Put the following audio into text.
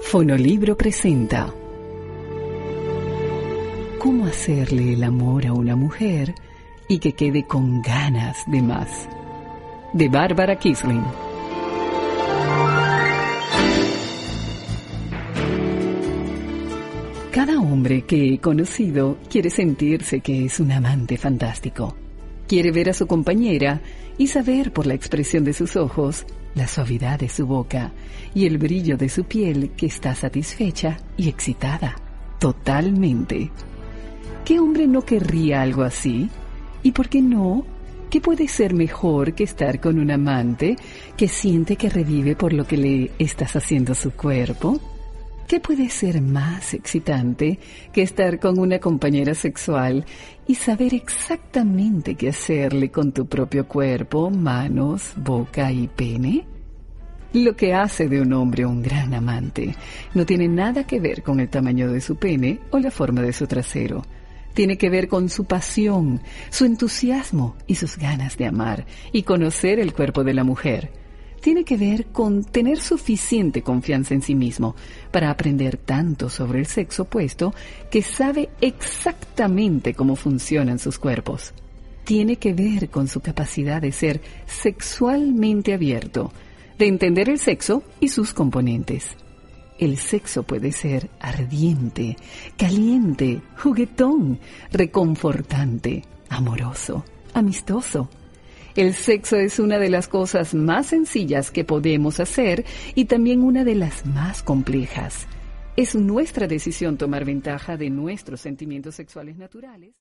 Fonolibro presenta ¿Cómo hacerle el amor a una mujer y que quede con ganas de más? De Bárbara Kisling. Cada hombre que he conocido quiere sentirse que es un amante fantástico. Quiere ver a su compañera y saber por la expresión de sus ojos, la suavidad de su boca y el brillo de su piel que está satisfecha y excitada, totalmente. ¿Qué hombre no querría algo así? ¿Y por qué no? ¿Qué puede ser mejor que estar con un amante que siente que revive por lo que le estás haciendo a su cuerpo? ¿Qué puede ser más excitante que estar con una compañera sexual y saber exactamente qué hacerle con tu propio cuerpo, manos, boca y pene? Lo que hace de un hombre un gran amante no tiene nada que ver con el tamaño de su pene o la forma de su trasero. Tiene que ver con su pasión, su entusiasmo y sus ganas de amar y conocer el cuerpo de la mujer. Tiene que ver con tener suficiente confianza en sí mismo para aprender tanto sobre el sexo opuesto que sabe exactamente cómo funcionan sus cuerpos. Tiene que ver con su capacidad de ser sexualmente abierto, de entender el sexo y sus componentes. El sexo puede ser ardiente, caliente, juguetón, reconfortante, amoroso, amistoso. El sexo es una de las cosas más sencillas que podemos hacer y también una de las más complejas. Es nuestra decisión tomar ventaja de nuestros sentimientos sexuales naturales.